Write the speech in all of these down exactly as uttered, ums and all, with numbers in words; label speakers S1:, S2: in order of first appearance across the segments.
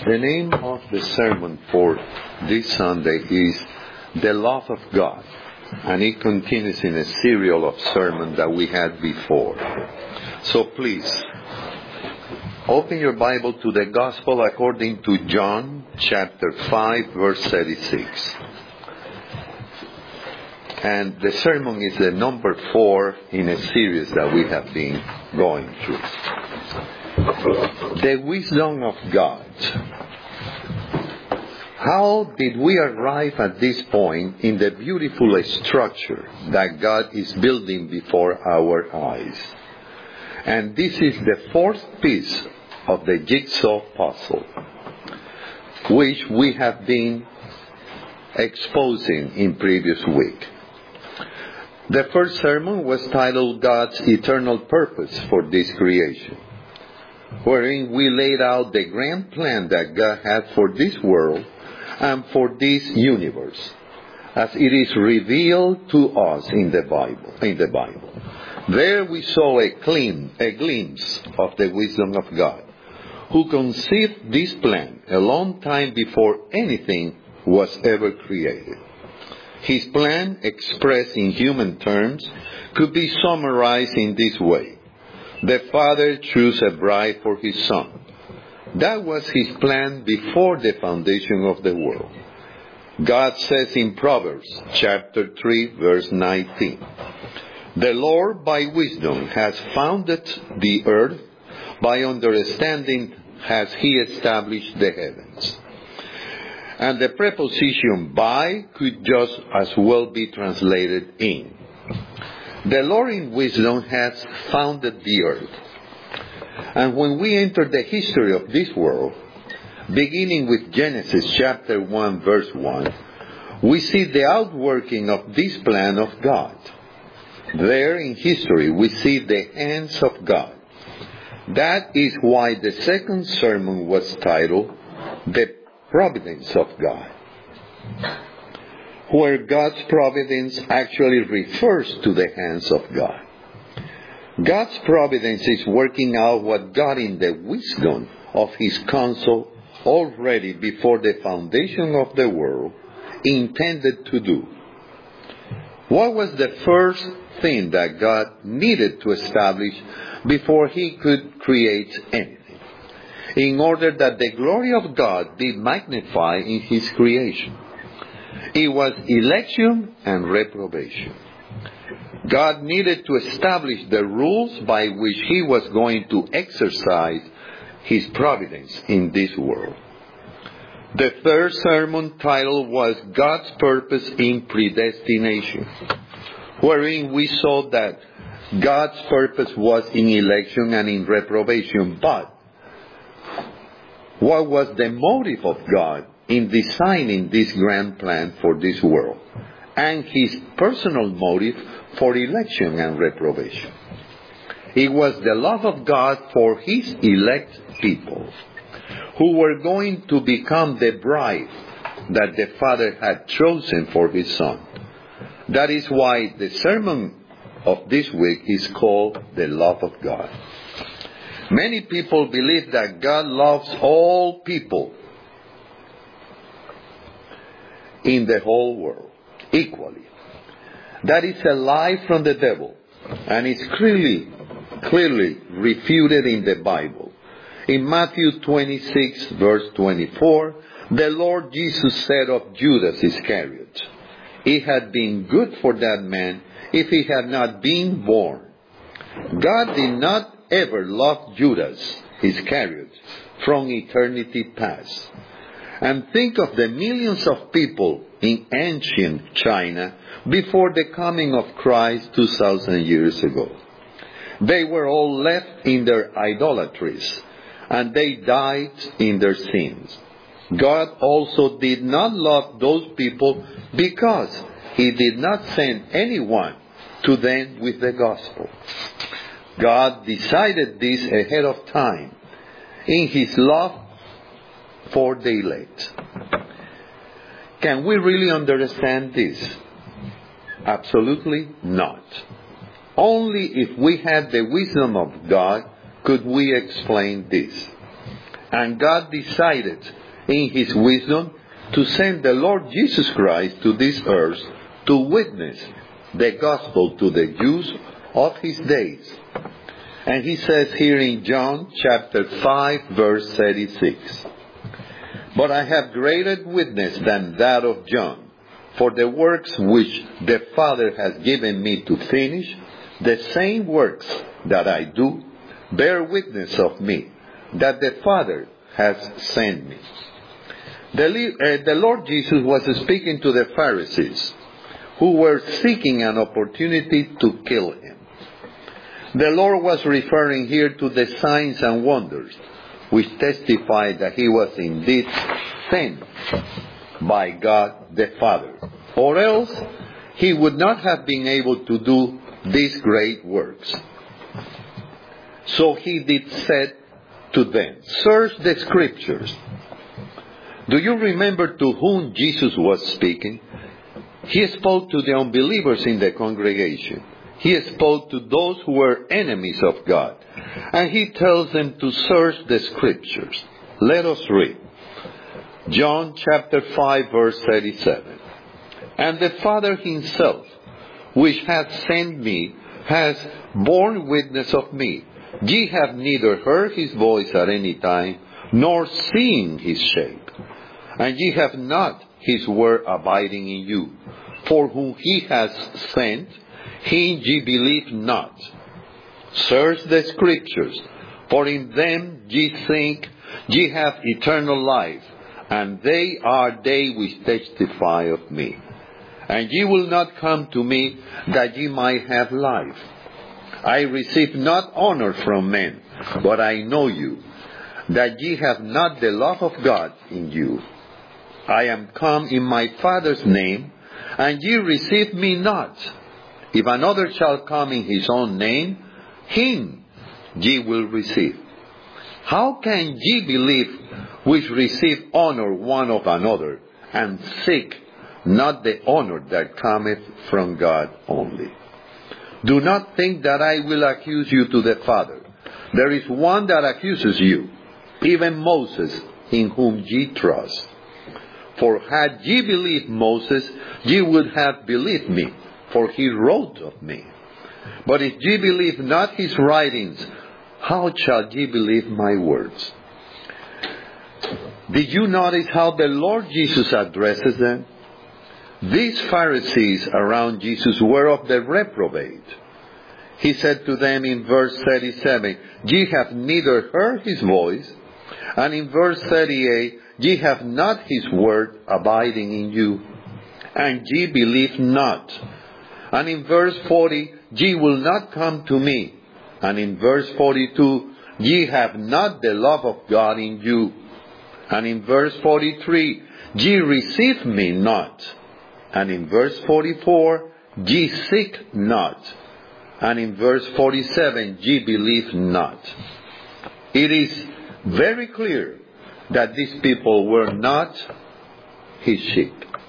S1: The name of the sermon for this Sunday is The Love of God, and it continues in a serial of sermons that we had before. So please, open your Bible to the Gospel according to John chapter five, verse thirty-six. And the sermon is the number four in a series that we have been going through. The wisdom of God. How did we arrive at this point in the beautiful structure that God is building before our eyes? And this is the fourth piece of the jigsaw puzzle, which we have been exposing in previous week. The first sermon was titled God's Eternal Purpose for This Creation, wherein we laid out the grand plan that God had for this world and for this universe, as it is revealed to us in the Bible. In the Bible, there we saw a glimpse, a glimpse of the wisdom of God, who conceived this plan a long time before anything was ever created. His plan, expressed in human terms, could be summarized in this way. The Father chose a bride for His Son. That was His plan before the foundation of the world. God says in Proverbs chapter three, verse nineteen, "The Lord by wisdom has founded the earth, by understanding has He established the heavens." And the preposition by could just as well be translated in. The Lord in wisdom has founded the earth. And when we enter the history of this world, beginning with Genesis chapter one, verse one, we see the outworking of this plan of God. There in history we see the hands of God. That is why the second sermon was titled The Providence of God, where God's providence actually refers to the hands of God. God's providence is working out what God, in the wisdom of His counsel, already before the foundation of the world, intended to do. What was the first thing that God needed to establish before He could create anything, in order that the glory of God be magnified in His creation? It was election and reprobation. God needed to establish the rules by which He was going to exercise His providence in this world. The third sermon title was God's Purpose in Predestination, wherein we saw that God's purpose was in election and in reprobation, but what was the motive of God in designing this grand plan for this world, and His personal motive for election and reprobation? It was the love of God for His elect people, who were going to become the bride that the Father had chosen for His Son. That is why the sermon of this week is called The Love of God. Many people believe that God loves all people in the whole world equally. That is a lie from the devil, and it's clearly, clearly refuted in the Bible. In Matthew twenty-six, verse twenty-four, the Lord Jesus said of Judas Iscariot, "It had been good for that man if he had not been born." God did not ever love Judas Iscariot from eternity past. And think of the millions of people in ancient China before the coming of Christ two thousand years ago. They were all left in their idolatries, and they died in their sins. God also did not love those people because He did not send anyone to them with the gospel. God decided this ahead of time in His love for the elect. Can we really understand this? Absolutely not. Only if we had the wisdom of God could we explain this. And God decided in His wisdom to send the Lord Jesus Christ to this earth to witness the gospel to the Jews of His days. And He says here in John chapter five verse thirty-six, "But I have greater witness than that of John, for the works which the Father has given me to finish, the same works that I do, bear witness of me, that the Father has sent me." The, uh, the Lord Jesus was speaking to the Pharisees, who were seeking an opportunity to kill Him. The Lord was referring here to the signs and wonders, which testified that He was indeed sent by God the Father, or else He would not have been able to do these great works. So He did say to them, "Search the Scriptures." Do you remember to whom Jesus was speaking? He spoke to the unbelievers in the congregation. He spoke to those who were enemies of God. And He tells them to search the Scriptures. Let us read. John chapter five verse thirty-seven. "And the Father Himself, which hath sent me, has borne witness of me. Ye have neither heard His voice at any time, nor seen His shape. And ye have not His word abiding in you. For whom He has sent, Him ye believe not. Search the Scriptures, for in them ye think ye have eternal life, and they are they which testify of me. And ye will not come to me that ye might have life. I receive not honor from men, but I know you, that ye have not the love of God in you. I am come in my Father's name, and ye receive me not. If another shall come in his own name, him ye will receive. How can ye believe which receive honor one of another, and seek not the honor that cometh from God only? Do not think that I will accuse you to the Father. There is one that accuses you, even Moses, in whom ye trust. For had ye believed Moses, ye would have believed me, for he wrote of me. But if ye believe not his writings, how shall ye believe my words? Did you notice how the Lord Jesus addresses them? These Pharisees around Jesus were of the reprobate. He said to them in verse thirty-seven, ye have neither heard his voice, and in verse thirty-eight, ye have not his word abiding in you, and ye believe not. And in verse forty, ye will not come to me. And in verse forty-two, ye have not the love of God in you. And in verse forty-three, ye receive me not. And in verse forty-four, ye seek not. And in verse forty-seven, ye believe not. It is very clear that these people were not his sheep.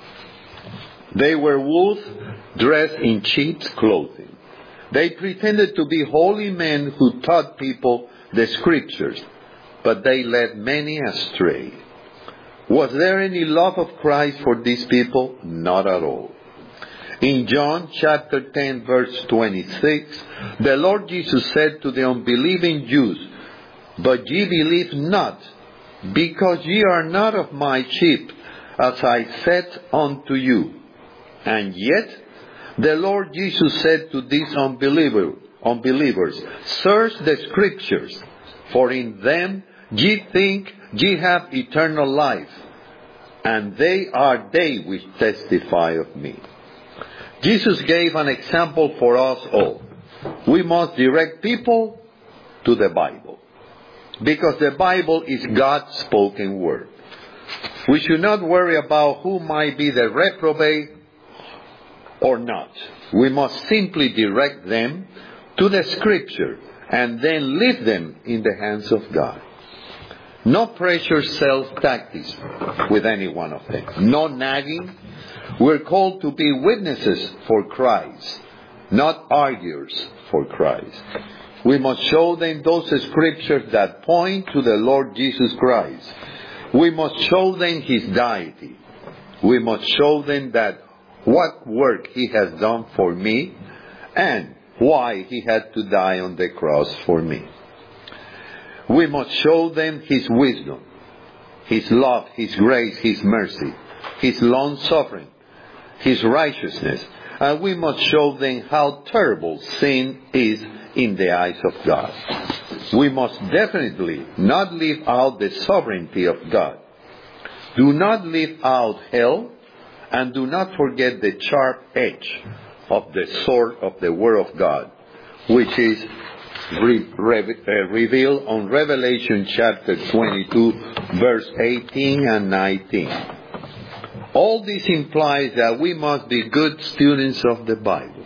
S1: They were wolves dressed in sheep's clothing. They pretended to be holy men who taught people the Scriptures, but they led many astray. Was there any love of Christ for these people? Not at all. In John chapter ten verse twenty-six, the Lord Jesus said to the unbelieving Jews, but ye believe not, because ye are not of my sheep, as I said unto you. And yet the Lord Jesus said to these unbeliever, unbelievers, search the Scriptures, for in them ye think ye have eternal life, and they are they which testify of me. Jesus gave an example for us all. We must direct people to the Bible, because the Bible is God's spoken word. We should not worry about who might be the reprobate or not. We must simply direct them to the Scripture and then leave them in the hands of God. No pressure sales tactics with any one of them. No nagging. We're called to be witnesses for Christ, not arguers for Christ. We must show them those scriptures that point to the Lord Jesus Christ. We must show them His deity. We must show them that what work He has done for me and why He had to die on the cross for me. We must show them His wisdom, His love, His grace, His mercy, His long-suffering, His righteousness. And we must show them how terrible sin is in the eyes of God. We must definitely not leave out the sovereignty of God. Do not leave out hell, and do not forget the sharp edge of the sword of the Word of God, which is re- re- uh, revealed on Revelation chapter twenty-two, verse eighteen and nineteen. All this implies that we must be good students of the Bible.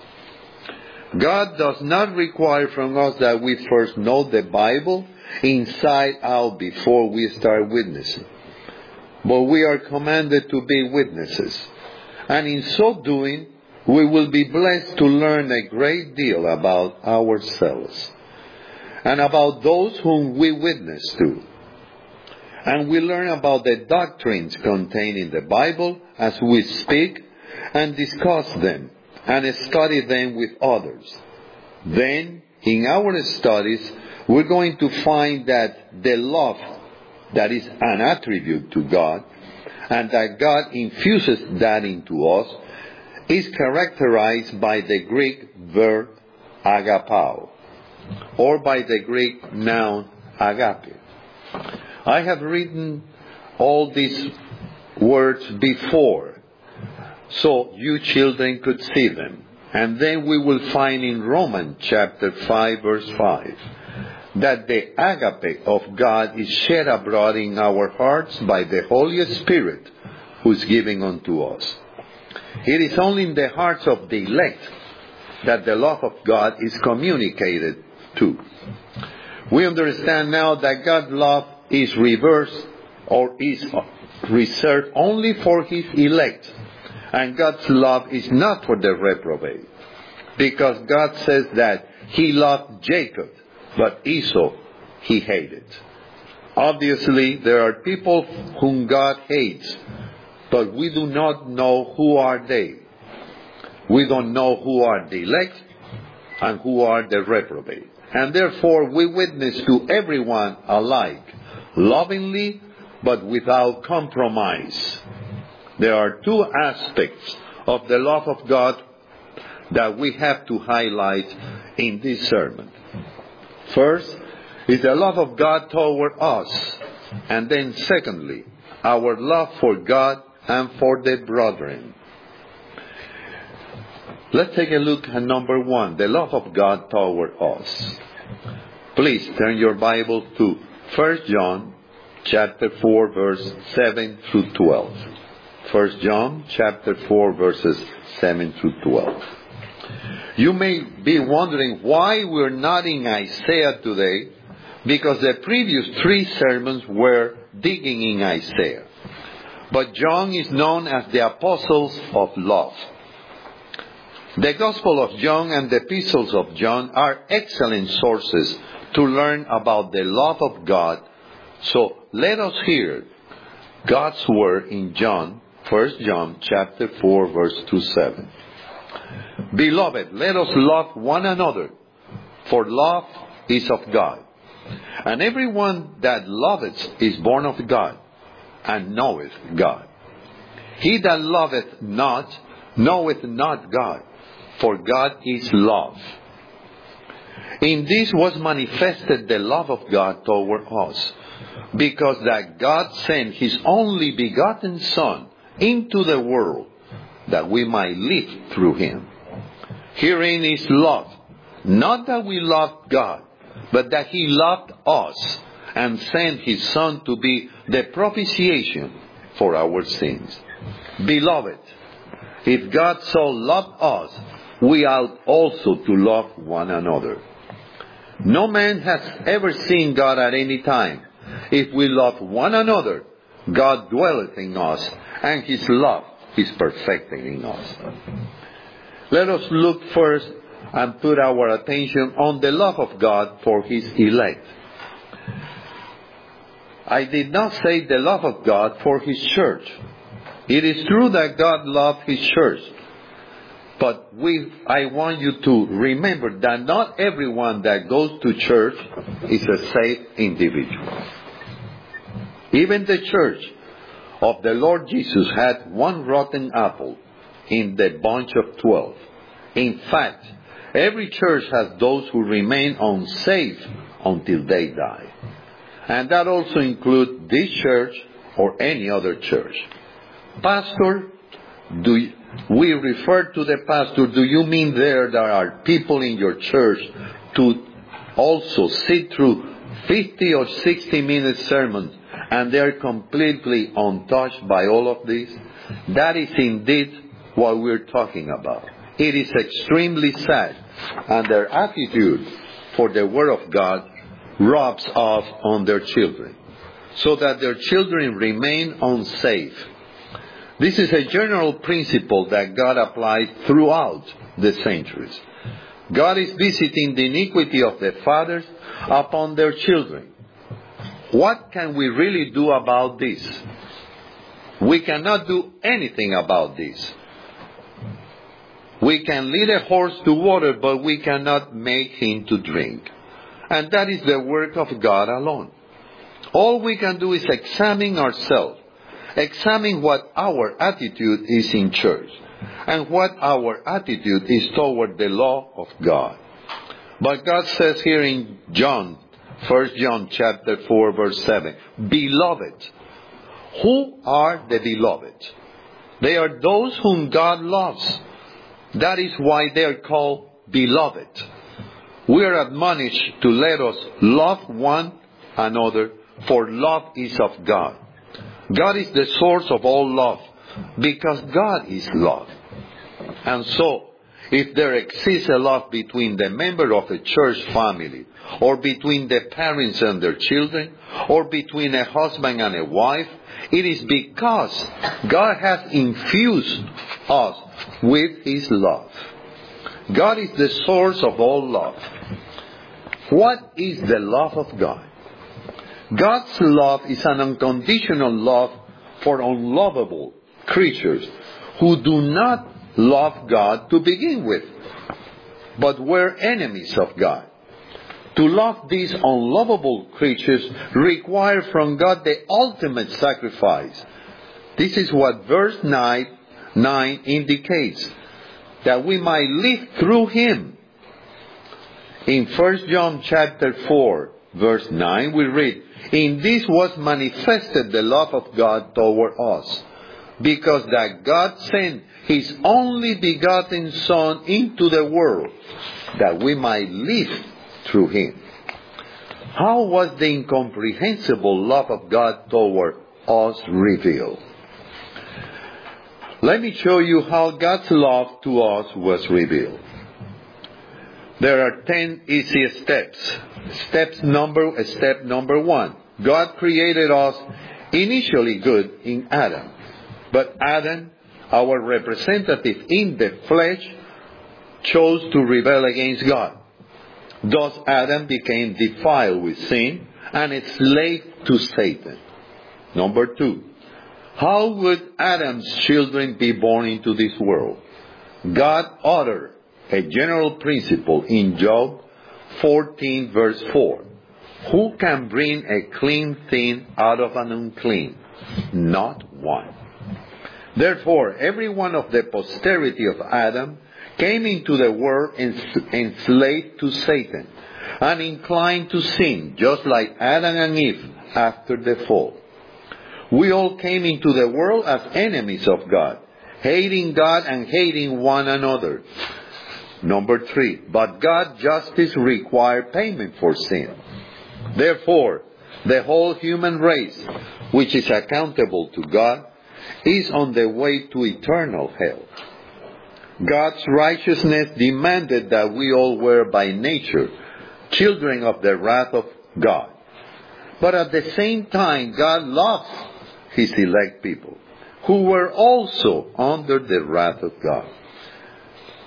S1: God does not require from us that we first know the Bible inside out before we start witnessing. But we are commanded to be witnesses. And in so doing, we will be blessed to learn a great deal about ourselves and about those whom we witness to. And we learn about the doctrines contained in the Bible as we speak and discuss them and study them with others. Then, in our studies, we're going to find that the love that is an attribute to God, and that God infuses that into us, is characterized by the Greek verb agapao, or by the Greek noun agape. I have written all these words before, so you children could see them. And then we will find in Romans chapter five, verse five, that the agape of God is shed abroad in our hearts by the Holy Spirit who is given unto us. It is only in the hearts of the elect that the love of God is communicated to. We understand now that God's love is reversed or is reserved only for His elect. And God's love is not for the reprobate. Because God says that He loved Jacob, but Esau He hated. Obviously, there are people whom God hates, but we do not know who are they. We don't know who are the elect and who are the reprobate. And therefore, we witness to everyone alike, lovingly, but without compromise. There are two aspects of the love of God that we have to highlight in this sermon. First is the love of God toward us. And then secondly, our love for God and for the brethren. Let's take a look at number one, the love of God toward us. Please turn your Bible to First John chapter four, verse seven through twelve. First John chapter four, verses seven through twelve. You may be wondering why we're not in Isaiah today, because the previous three sermons were digging in Isaiah. But John is known as the Apostles of Love. The Gospel of John and the Epistles of John are excellent sources to learn about the love of God. So let us hear God's word in John, First John chapter four, verse two seven. Beloved, let us love one another, for love is of God. And everyone that loveth is born of God, and knoweth God. He that loveth not, knoweth not God, for God is love. In this was manifested the love of God toward us, because that God sent His only begotten Son into the world, that we might live through Him. Herein is love, not that we loved God, but that He loved us and sent His Son to be the propitiation for our sins. Beloved, if God so loved us, we ought also to love one another. No man has ever seen God at any time. If we love one another, God dwelleth in us, and His love is perfected in us. Let us look first and put our attention on the love of God for His elect. I did not say the love of God for His church. It is true that God loved His church. But we, I want you to remember that not everyone that goes to church is a saved individual. Even the church of the Lord Jesus had one rotten apple in the bunch of twelve. In fact, every church has those who remain unsaved until they die. And that also includes this church or any other church. Pastor, do you, we refer to the pastor. Do you mean there there are people in your church to also sit through fifty or sixty minute sermons and they're completely untouched by all of this? That is indeed what we're talking about. It is extremely sad, and their attitude for the Word of God rubs off on their children, so that their children remain unsaved. This is a general principle that God applies throughout the centuries. God is visiting the iniquity of the fathers upon their children. What can we really do about this? We cannot do anything about this. We can lead a horse to water, but we cannot make him to drink. And that is the work of God alone. All we can do is examine ourselves. Examine what our attitude is in church and what our attitude is toward the law of God. But God says here in John, First John chapter four verse seven, Beloved. Who are the beloved? They are those whom God loves. That is why they are called beloved. We are admonished to let us love one another, for love is of God. God is the source of all love, because God is love. And so, if there exists a love between the member of a church family, or between the parents and their children, or between a husband and a wife, it is because God has infused us with His love. God is the source of all love. What is the love of God? God's love is an unconditional love for unlovable creatures who do not love God to begin with, but were enemies of God. To love these unlovable creatures requires from God the ultimate sacrifice. This is what verse nine, nine indicates, that we might live through Him. In First John chapter four, verse nine, we read, In this was manifested the love of God toward us, because that God sent His only begotten Son into the world, that we might live through Him. How was the incomprehensible love of God toward us revealed? Let me show you how God's love to us was revealed. There are ten easy steps. Steps number, step number one. God created us initially good in Adam. But Adam, our representative in the flesh, chose to rebel against God. Thus Adam became defiled with sin and enslaved to Satan. Number two. How would Adam's children be born into this world? God uttered a general principle in Job fourteen verse four. Who can bring a clean thing out of an unclean? Not one. Therefore, every one of the posterity of Adam came into the world enslaved to Satan and inclined to sin, just like Adam and Eve after the fall. We all came into the world as enemies of God, hating God and hating one another. Number three, but God's justice required payment for sin. Therefore, the whole human race, which is accountable to God, is on the way to eternal hell. God's righteousness demanded that we all were by nature children of the wrath of God. But at the same time, God loves His elect people, who were also under the wrath of God.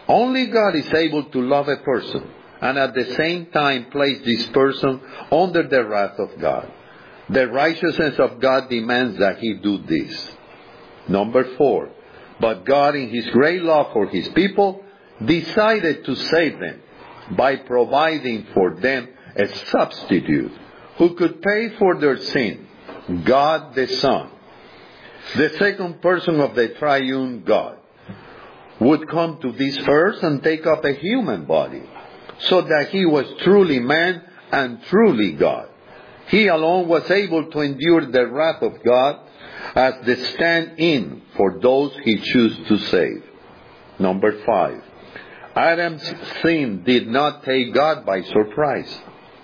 S1: Only God is able to love a person and at the same time place this person under the wrath of God. The righteousness of God demands that he do this. Number four, but God in his great love for his people decided to save them by providing for them a substitute who could pay for their sin, God the Son. The second person of the triune God would come to this earth and take up a human body, so that he was truly man and truly God. He alone was able to endure the wrath of God as the stand-in for those he chose to save. Number five, Adam's sin did not take God by surprise.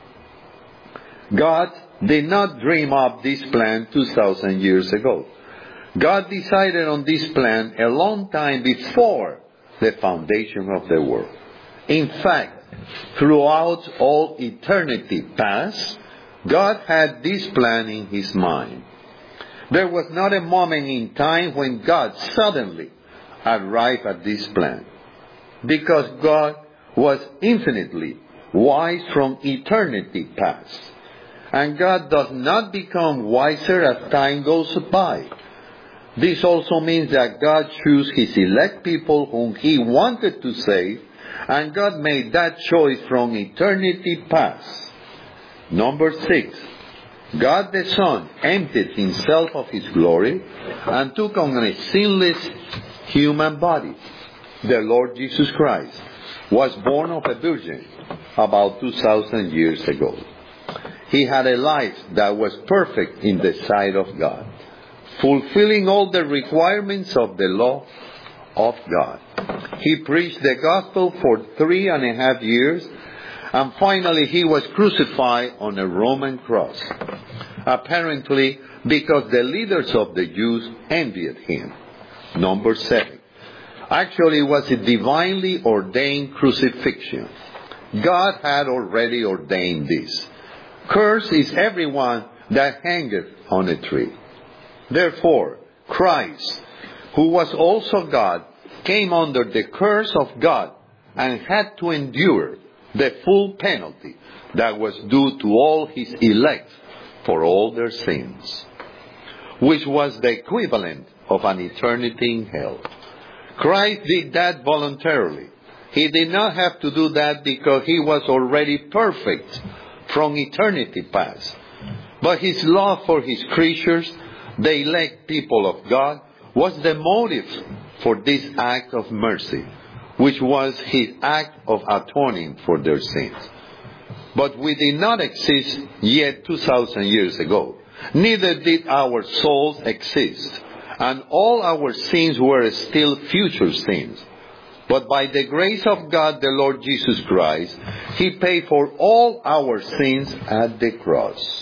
S1: God did not dream up this plan two thousand years ago. God decided on this plan a long time before the foundation of the world. In fact, throughout all eternity past, God had this plan in his mind. There was not a moment in time when God suddenly arrived at this plan, because God was infinitely wise from eternity past. And God does not become wiser as time goes by. This also means that God chose his elect people whom he wanted to save, and God made that choice from eternity past. Number six, God the Son emptied himself of his glory and took on a sinless human body. The Lord Jesus Christ was born of a virgin about two thousand years ago. He had a life that was perfect in the sight of God, fulfilling all the requirements of the law of God. He preached the gospel for three and a half years, and finally he was crucified on a Roman cross, apparently because the leaders of the Jews envied him. Number seven, actually it was a divinely ordained crucifixion. God had already ordained this. Cursed is everyone that hangeth on a tree. Therefore, Christ, who was also God, came under the curse of God and had to endure the full penalty that was due to all his elect for all their sins, which was the equivalent of an eternity in hell. Christ did that voluntarily. He did not have to do that because he was already perfect from eternity past. But his love for his creatures, the elect people of God, was the motive for this act of mercy, which was his act of atoning for their sins. But we did not exist yet two thousand years ago. Neither did our souls exist, and all our sins were still future sins. But by the grace of God, the Lord Jesus Christ, he paid for all our sins at the cross.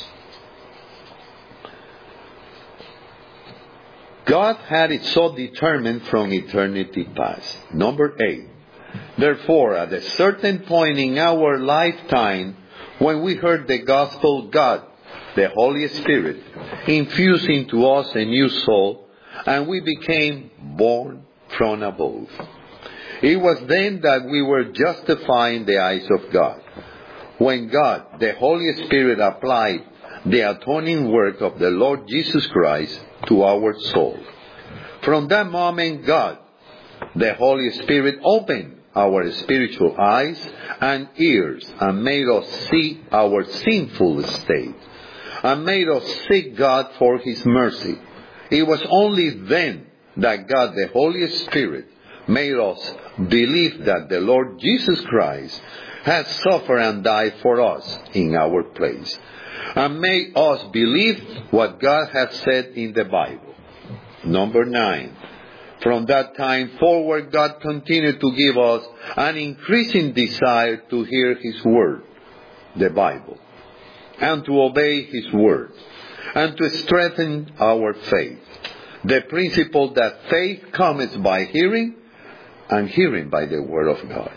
S1: God had it so determined from eternity past. Number eight, therefore, at a certain point in our lifetime, when we heard the gospel, God, the Holy Spirit, infused into us a new soul, and we became born from above. It was then that we were justified in the eyes of God, when God, the Holy Spirit, applied the atoning work of the Lord Jesus Christ to our soul. From that moment, God, the Holy Spirit, opened our spiritual eyes and ears and made us see our sinful state and made us seek God for his mercy. It was only then that God, the Holy Spirit, made us believe that the Lord Jesus Christ has suffered and died for us in our place, and made us believe what God has said in the Bible. Number nine, from that time forward, God continued to give us an increasing desire to hear his word, the Bible, and to obey his word, and to strengthen our faith. The principle that faith comes by hearing, and hearing by the word of God,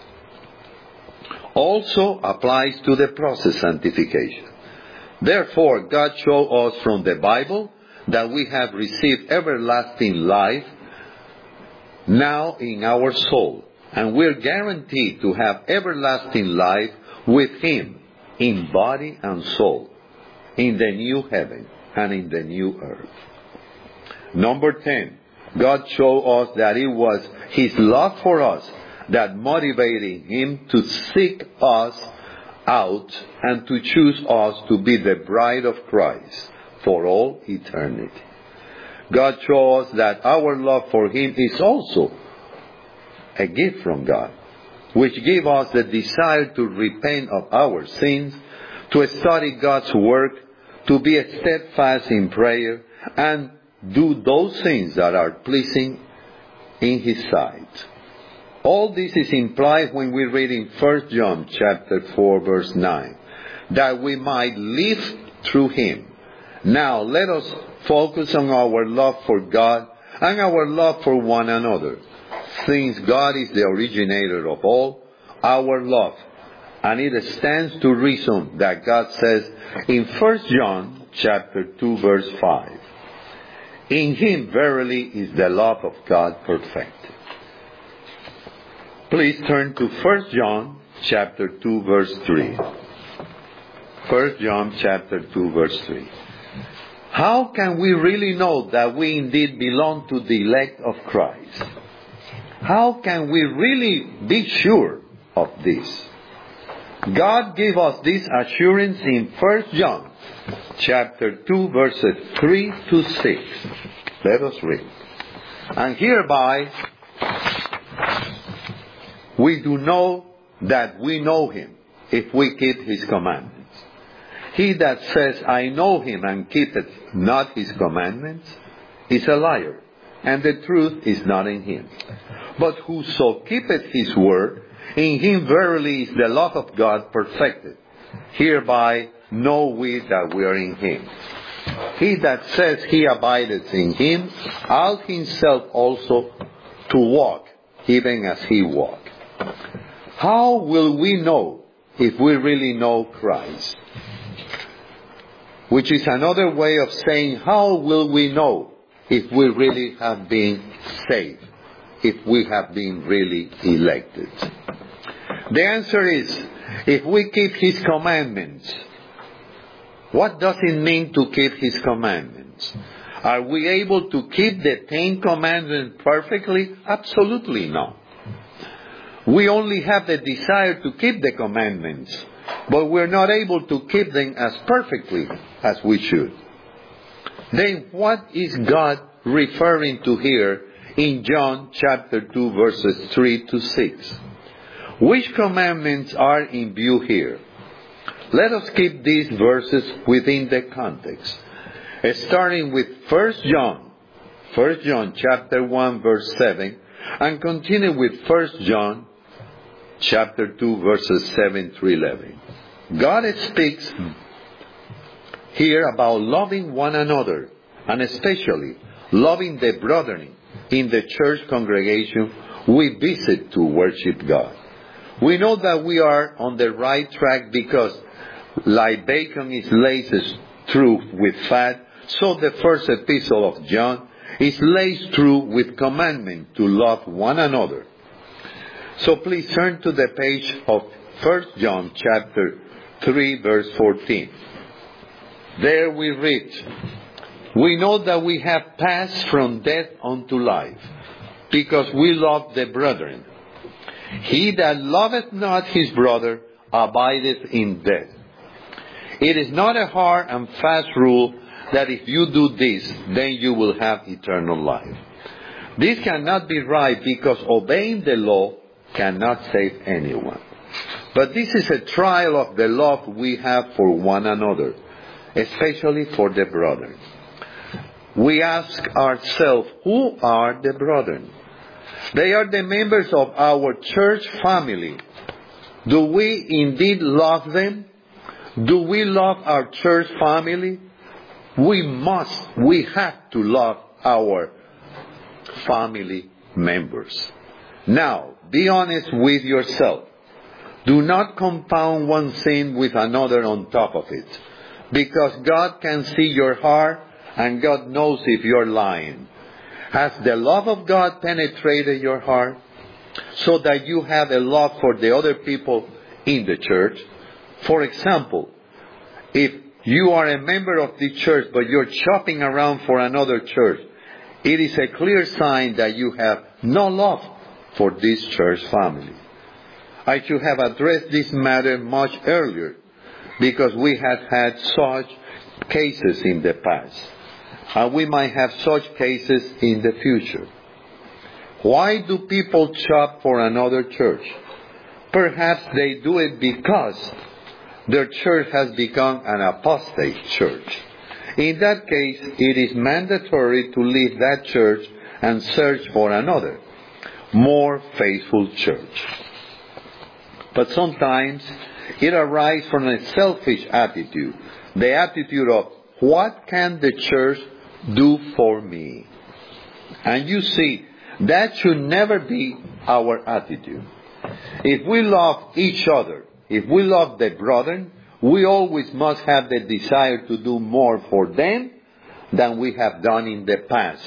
S1: also applies to the process of sanctification. Therefore, God showed us from the Bible that we have received everlasting life now in our soul, And we're guaranteed to have everlasting life with Him in body and soul, in the new heaven and in the new earth. Number ten, God showed us that it was His love for us that motivated Him to seek us out and to choose us to be the bride of Christ for all eternity. God showed us that our love for Him is also a gift from God, which gives us the desire to repent of our sins, to study God's Word, to be steadfast in prayer, and do those things that are pleasing in His sight. All this is implied when we read in First John chapter four, verse nine, that we might live through Him. Now let us focus on our love for God and our love for one another, since God is the originator of all our love. And it stands to reason that God says in First John chapter two, verse five, in Him verily is the love of God perfected. Please turn to First John chapter two, verse three. First John chapter two, verse three. How can we really know that we indeed belong to the elect of Christ? How can we really be sure of this? God gave us this assurance in First John chapter two, verses three to six. Let us read. And hereby we do know that we know Him, if we keep His commandments. He that says, I know Him, and keepeth not His commandments, is a liar, and the truth is not in him. But whoso keepeth His word, in him verily is the love of God perfected. Hereby know we that we are in Him. He that says he abideth in Him, ought himself also to walk, even as He walked. How will we know if we really know Christ? Which is another way of saying, how will we know if we really have been saved? If we have been really elected? The answer is, if we keep His commandments. What does it mean to keep His commandments? Are we able to keep the Ten Commandments perfectly? Absolutely not. We only have the desire to keep the commandments, but we're not able to keep them as perfectly as we should. Then what is God referring to here in John chapter two, verses three to six? Which commandments are in view here? Let us keep these verses within the context. Starting with First John, First John chapter one, verse seven, and continue with First John chapter two, verses seven through eleven. God speaks here about loving one another, and especially loving the brethren in the church congregation we visit to worship God. We know that we are on the right track because like bacon is laced through with fat, so the first epistle of John is laced through with commandment to love one another. So please turn to the page of First John chapter three, verse fourteen. There we read, we know that we have passed from death unto life, because we love the brethren. He that loveth not his brother abideth in death. It is not a hard and fast rule that if you do this, then you will have eternal life. This cannot be right, because obeying the law cannot save anyone. But this is a trial of the love we have for one another, especially for the brethren. We ask ourselves, who are the brethren? They are the members of our church family. Do we indeed love them? Do we love our church family? We must, we have to love our family members. Now, be honest with yourself. Do not compound one sin with another on top of it, because God can see your heart and God knows if you're lying. Has the love of God penetrated your heart? so that you have a love for the other people in the church. For example, if you are a member of the church but you're shopping around for another church, it is a clear sign that you have no love for this church family. I should have addressed this matter much earlier, because we have had such cases in the past, and we might have such cases in the future. Why do people shop for another church? Perhaps they do it because their church has become an apostate church. In that case, it is mandatory to leave that church and search for another, more faithful church. But sometimes it arises from a selfish attitude, the attitude of, what can the church do for me? And you see, that should never be our attitude. If we love each other, if we love the brethren, we always must have the desire to do more for them than we have done in the past.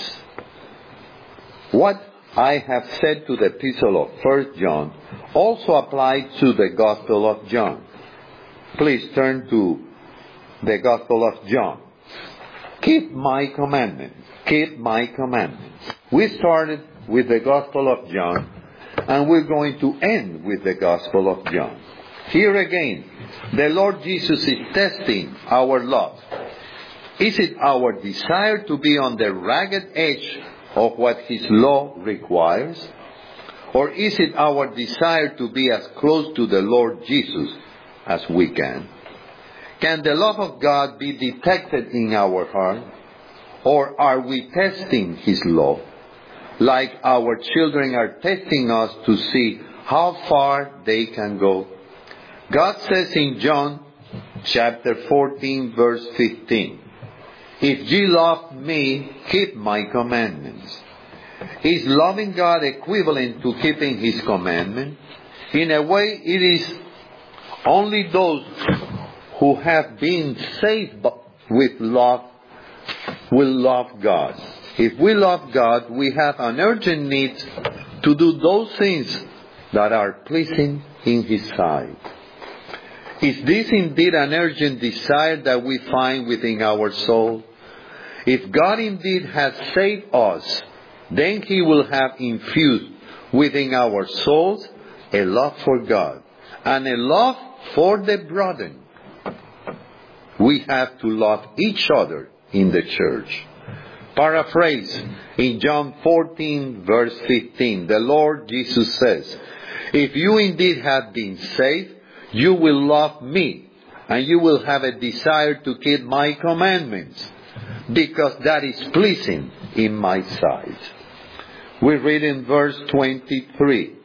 S1: What I have said to the epistle of First John also applies to the Gospel of John. Please turn to the Gospel of John. Keep my commandments. Keep my commandments. We started with the Gospel of John, and we're going to end with the Gospel of John. Here again, the Lord Jesus is testing our love. Is it our desire to be on the ragged edge of what His law requires? Or is it our desire to be as close to the Lord Jesus as we can? Can the love of God be detected in our heart? Or are we testing His law, like our children are testing us to see how far they can go? God says in John chapter fourteen, verse fifteen, if ye love me, keep my commandments. Is loving God equivalent to keeping His commandment? In a way, it is only those who have been saved with love will love God. If we love God, we have an urgent need to do those things that are pleasing in His sight. Is this indeed an urgent desire that we find within our soul? If God indeed has saved us, then He will have infused within our souls a love for God and a love for the brethren. We have to love each other in the church. Paraphrase, in John fourteen, verse fifteen, the Lord Jesus says, if you indeed have been saved, you will love me, and you will have a desire to keep my commandments, because that is pleasing in my sight. We read in verse twenty-three,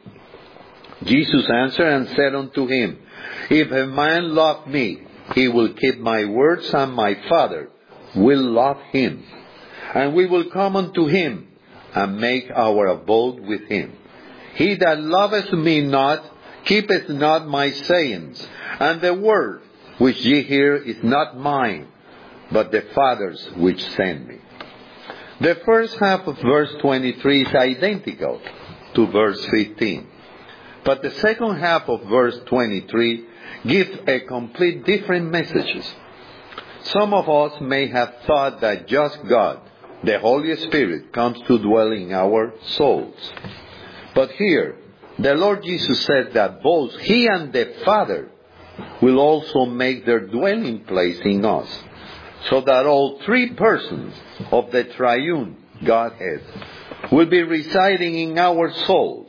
S1: Jesus answered and said unto him, if a man love me, he will keep my words, and my Father will love him, and we will come unto him, and make our abode with him. He that loveth me not, keepeth not my sayings, and the word which ye hear is not mine, but the Father's which sent me. The first half of verse twenty-three is identical to verse fifteen. But the second half of verse twenty-three gives a complete different messages. Some of us may have thought that just God, the Holy Spirit, comes to dwell in our souls. But here, the Lord Jesus said that both He and the Father will also make their dwelling place in us, so that all three persons of the triune Godhead will be residing in our souls.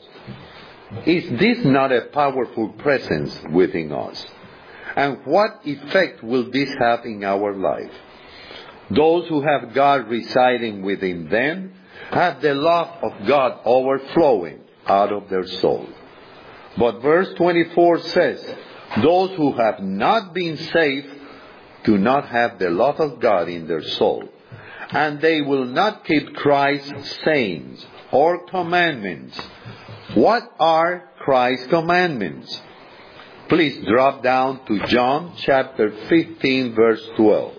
S1: Is this not a powerful presence within us? And what effect will this have in our life? Those who have God residing within them have the love of God overflowing out of their soul. But verse twenty-four says, those who have not been saved do not have the love of God in their soul, and they will not keep Christ's sayings or commandments. What are Christ's commandments? Please drop down to John chapter fifteen, verse twelve.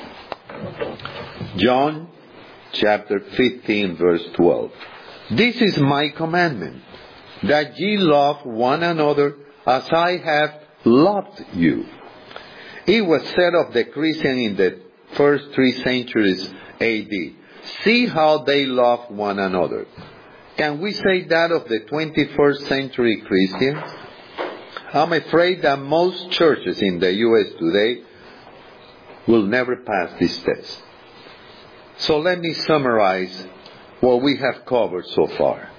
S1: John chapter fifteen, verse twelve. This is my commandment, that ye love one another as I have loved you. It was said of the Christian in the first three centuries A D, see how they love one another. Can we say that of the twenty-first century Christians? I'm afraid that most churches in the U S today will never pass this test. So let me summarize what we have covered so far.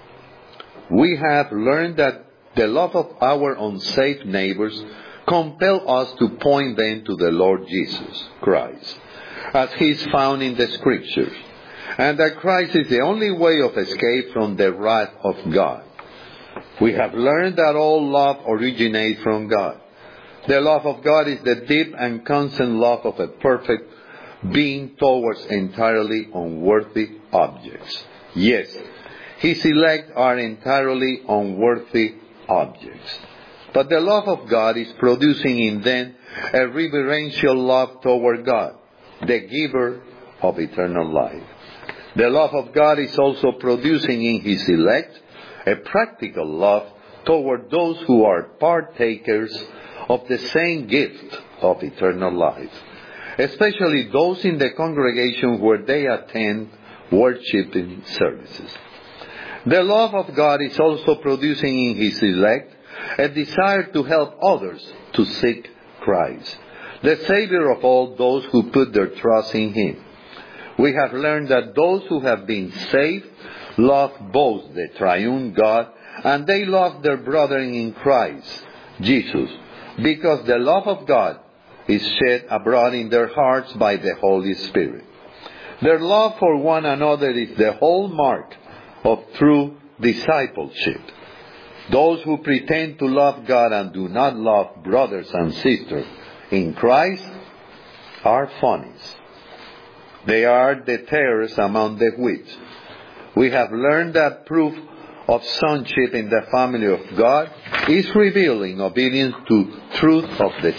S1: We have learned that the love of our unsaved neighbors compels us to point them to the Lord Jesus Christ, as He is found in the Scriptures, and that Christ is the only way of escape from the wrath of God. We have learned that all love originates from God. The love of God is the deep and constant love of a perfect being towards entirely unworthy objects. Yes, His elect are entirely unworthy objects. But the love of God is producing in them a reverential love toward God, the giver of eternal life. The love of God is also producing in His elect a practical love toward those who are partakers of the same gift of eternal life, especially those in the congregation where they attend worshiping services. The love of God is also producing in His elect a desire to help others to seek Christ, the Savior of all those who put their trust in Him. We have learned that those who have been saved love both the triune God and they love their brethren in Christ Jesus, because the love of God is shed abroad in their hearts by the Holy Spirit. Their love for one another is the hallmark of true discipleship. Those who pretend to love God and do not love brothers and sisters in Christ are phonies. They are the tares among the wheat. We have learned that proof of sonship in the family of God is revealing obedience to truth of the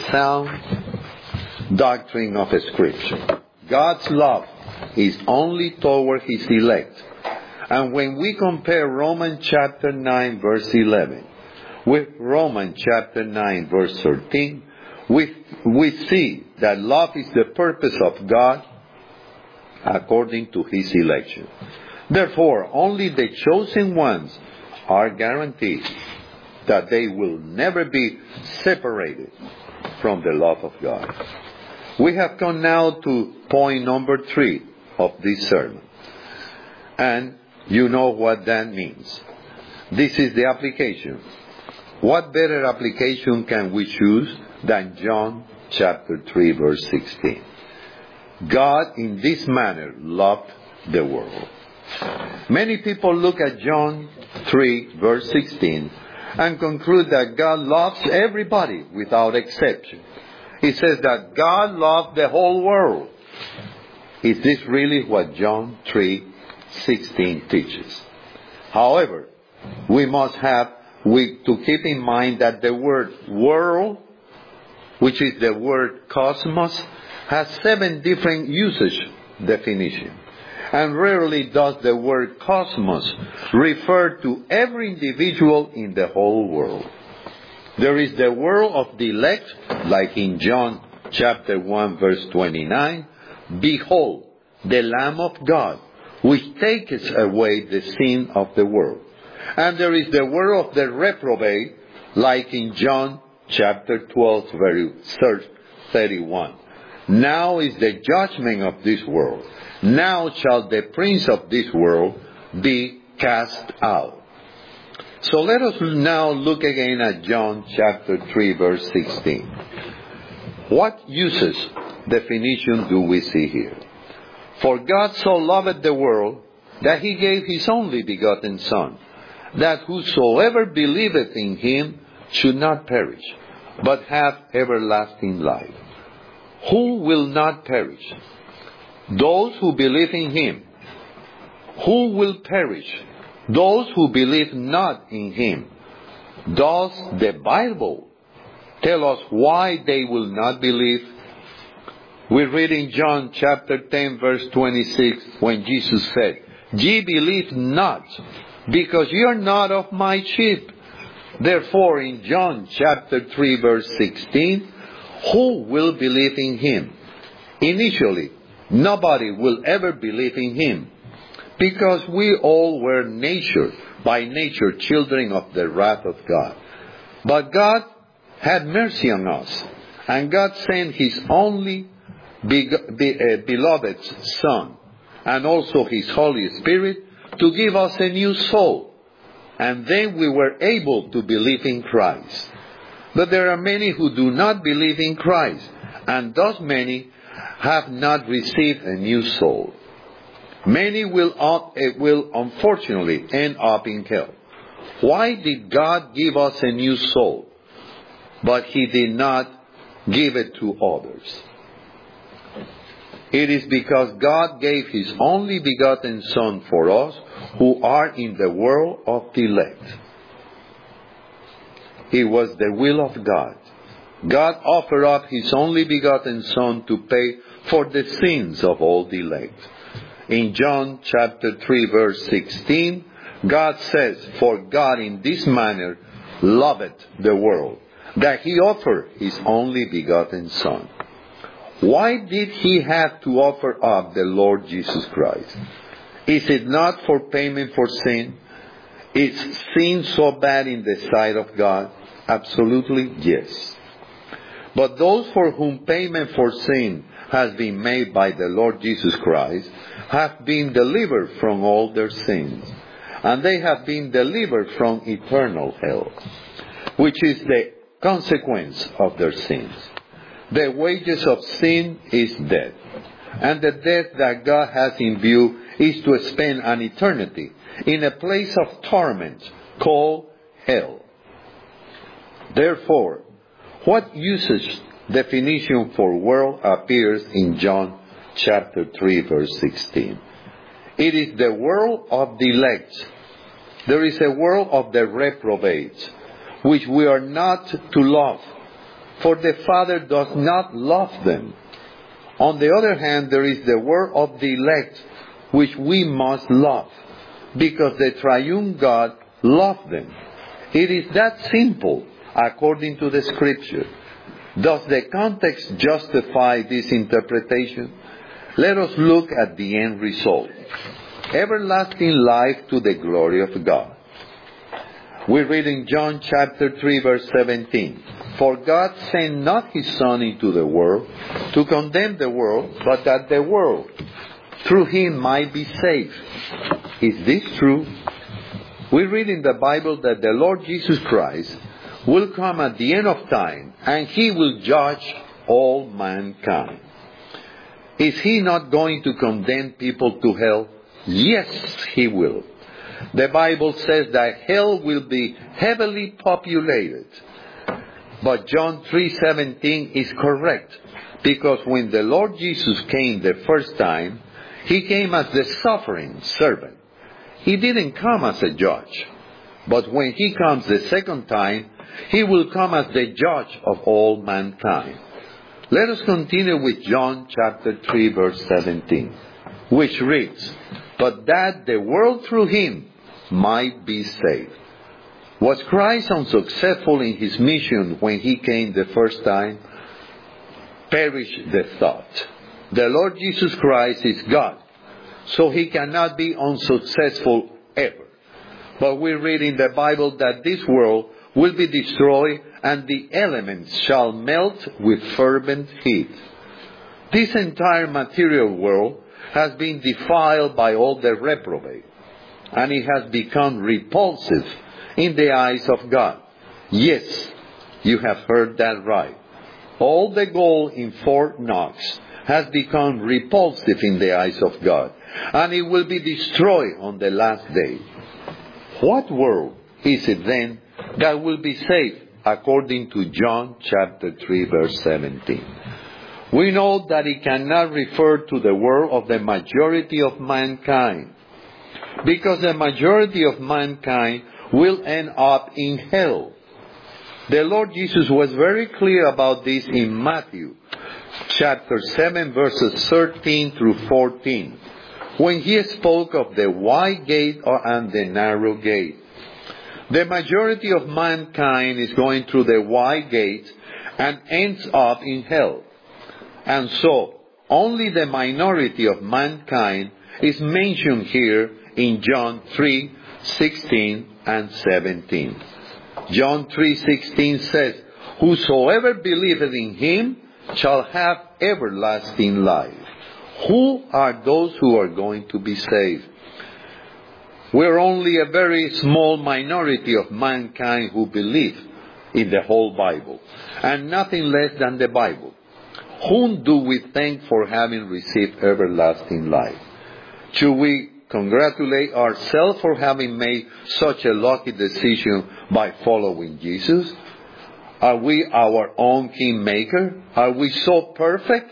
S1: sound doctrine of Scripture. God's love is only toward His elect. And when we compare Romans chapter nine verse eleven with Romans chapter nine verse thirteen, we, we see that love is the purpose of God according to His election. Therefore, only the chosen ones are guaranteed that they will never be separated from the love of God. We have come now to point number three of this sermon. And you know what that means. This is the application. What better application can we choose than John chapter three verse sixteen? God in this manner loved the world. Many people look at John three verse sixteen and conclude that God loves everybody without exception. It says that God loved the whole world. Is this really what John three sixteen teaches? However, we must have we, to keep in mind that the word world, which is the word cosmos, has seven different usage definitions. And rarely does the word cosmos refer to every individual in the whole world. There is the world of the elect, like in John chapter one verse twenty-nine. Behold, the Lamb of God, which taketh away the sin of the world. And there is the world of the reprobate, like in John chapter twelve verse thirty-one. Now is the judgment of this world. Now shall the prince of this world be cast out. So let us now look again at John chapter three verse sixteen. What uses definition do we see here? For God so loved the world that He gave His only begotten Son, that whosoever believeth in Him should not perish, but have everlasting life. Who will not perish? Those who believe in Him. Who will perish? Those who believe not in Him. Does the Bible tell us why they will not believe? We read in John chapter ten verse twenty-six when Jesus said, Ye believe not because you are not of my sheep. Therefore, in John chapter three, verse sixteen, who will believe in him? Initially, nobody will ever believe in him, because we all were nature, by nature children of the wrath of God. But God had mercy on us, and God sent his only be, be, uh, beloved Son, and also his Holy Spirit, to give us a new soul. And then we were able to believe in Christ. But there are many who do not believe in Christ, and thus many have not received a new soul. Many will, uh, will unfortunately end up in hell. Why did God give us a new soul, but he did not give it to others? It is because God gave his only begotten Son for us who are in the world of elect. It was the will of God. God offered up his only begotten Son to pay for the sins of all the elect. In John chapter three, verse sixteen, God says, "For God in this manner loved the world, that he offered his only begotten Son." Why did he have to offer up the Lord Jesus Christ? Is it not for payment for sin? Is sin so bad in the sight of God? Absolutely yes. But those for whom payment for sin has been made by the Lord Jesus Christ have been delivered from all their sins. And they have been delivered from eternal hell, which is the consequence of their sins. The wages of sin is death. And the death that God has in view is to spend an eternity in a place of torment called hell. Therefore, what usage definition for world appears in John chapter three, verse sixteen? It is the world of the elect. There is a world of the reprobates, which we are not to love, for the Father does not love them. On the other hand, there is the world of the elect, which we must love, because the triune God loved them. It is that simple, according to the Scripture. Does the context justify this interpretation? Let us look at the end result. Everlasting life to the glory of God. We read in John chapter three, verse seventeen. For God sent not his Son into the world to condemn the world, but that the world through him might be saved. Is this true? We read in the Bible that the Lord Jesus Christ will come at the end of time, and he will judge all mankind. Is he not going to condemn people to hell? Yes, he will. The Bible says that hell will be heavily populated. But John three seventeen is correct, because when the Lord Jesus came the first time, he came as the suffering servant. He didn't come as a judge. But when he comes the second time, he will come as the judge of all mankind. Let us continue with John chapter three, verse seventeen, which reads, "But that the world through him might be saved." Was Christ unsuccessful in his mission when he came the first time? Perish the thought. The Lord Jesus Christ is God, so he cannot be unsuccessful ever. But we read in the Bible that this world will be destroyed and the elements shall melt with fervent heat. This entire material world has been defiled by all the reprobate, and it has become repulsive in the eyes of God. Yes, you have heard that right. All the gold in Fort Knox has become repulsive in the eyes of God, and it will be destroyed on the last day. What world is it then that will be saved according to John chapter three, verse seventeen? We know that it cannot refer to the world of the majority of mankind, because the majority of mankind will end up in hell. The Lord Jesus was very clear about this in Matthew chapter seven, verses thirteen through fourteen, when he spoke of the wide gate and the narrow gate. The majority of mankind is going through the wide gate and ends up in hell. And so, only the minority of mankind is mentioned here in John three sixteen and seventeen. John three sixteen says, "Whosoever believeth in him shall have everlasting life." Who are those who are going to be saved? We're only a very small minority of mankind who believe in the whole Bible, and nothing less than the Bible. Whom do we thank for having received everlasting life? Should we congratulate ourselves for having made such a lucky decision by following Jesus? Are we our own kingmaker? Are we so perfect?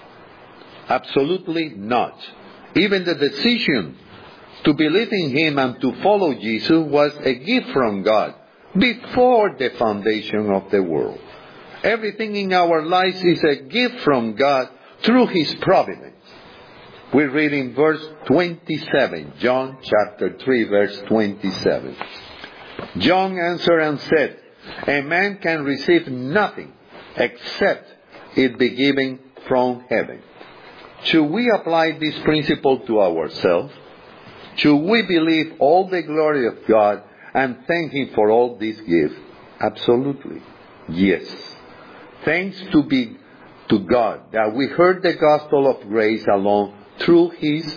S1: Absolutely not. Even the decision to believe in him and to follow Jesus was a gift from God before the foundation of the world. Everything in our lives is a gift from God through his providence. We read in verse twenty-seven, John chapter three, verse twenty-seven. John answered and said, "A man can receive nothing except it be given from heaven." Should we apply this principle to ourselves? Should we believe all the glory of God and thank him for all these gifts? Absolutely. Yes. Thanks to be to God that we heard the gospel of grace alone through his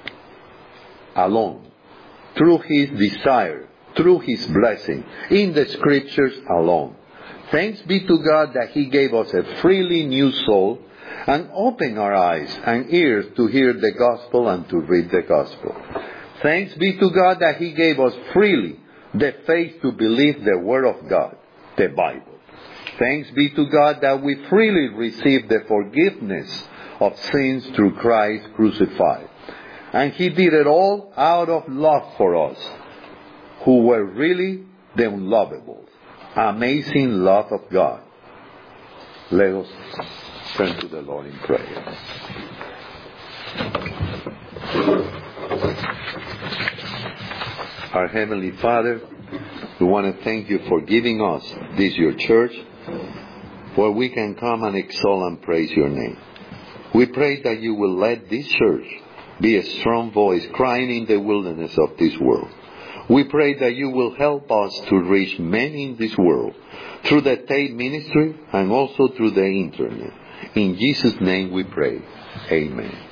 S1: alone, through his desire, through his blessing, in the scriptures alone. Thanks be to God that he gave us a freely new soul and opened our eyes and ears to hear the gospel and to read the gospel. Thanks be to God that he gave us freely the faith to believe the word of God, the Bible. Thanks be to God that we freely receive the forgiveness of sins through Christ crucified. And he did it all out of love for us, who were really the unlovable. Amazing love of God. Let us turn to the Lord in prayer. Our Heavenly Father, we want to thank you for giving us this your church, where we can come and exalt and praise your name. We pray that you will let this church be a strong voice crying in the wilderness of this world. We pray that you will help us to reach many in this world through the Tate ministry and also through the internet. In Jesus' name we pray. Amen.